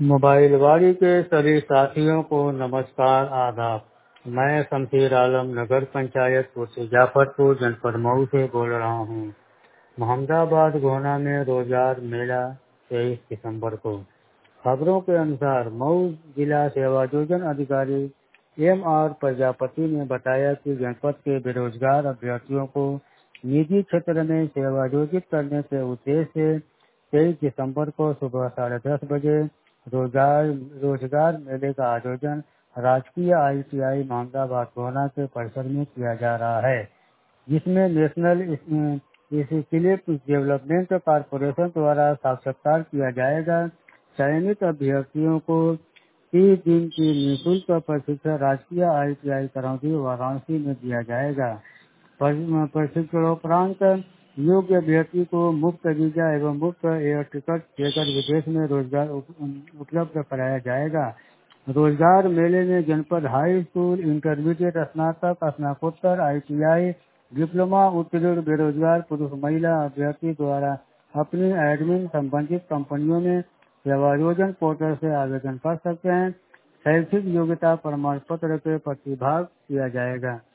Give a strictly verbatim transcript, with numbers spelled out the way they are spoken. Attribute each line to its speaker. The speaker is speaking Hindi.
Speaker 1: मोबाइलवाड़ी के सभी साथियों को नमस्कार आदाब। मैं शमशेर आलम नगर पंचायत कोसी जाफरपुर जनपद मऊ से बोल रहा हूँ। मोहम्मदाबाद गोहना में रोजगार मेला तेईस दिसंबर को। खबरों के अनुसार मऊ जिला सेवा योजना अधिकारी एम आर प्रजापति ने बताया कि जनपद के बेरोजगार अभ्यर्थियों को निजी क्षेत्र में सेवा योजित करने के उद्देश्य से तेईस दिसंबर को सुबह साढ़े दस बजे रोजगार रोजगार मेले का आयोजन राजकीय I T I Mohammadabad Gohna के परिसर में किया जा रहा है, जिसमें नेशनल स्किल डेवलपमेंट कॉरपोरेशन द्वारा साक्षात्कार किया जाएगा। चयनित अभ्यर्थियों को तीस दिन की निःशुल्क प्रशिक्षण राजकीय I T I Karauli Varanasi में दिया जाएगा। प्रशिक्षणोपरांत योग्य अभ्यर्थी को मुफ्त वीजा एवं मुफ्त एयर टिकट देकर विदेश में रोजगार उपलब्ध कराया जाएगा। रोजगार मेले में जनपद हाई स्कूल, इंटरमीडिएट, स्नातक, स्नातकोत्तर, आई टी आई, डिप्लोमा उत्तीर्ण बेरोजगार पुरुष महिला अभ्यर्थी द्वारा अपनी एडमिन संबंधित कंपनियों में सेवायोजन पोर्टल से आवेदन कर सकते हैं। शैक्षिक योग्यता प्रमाण पत्र के प्रतिभाग किया जाएगा।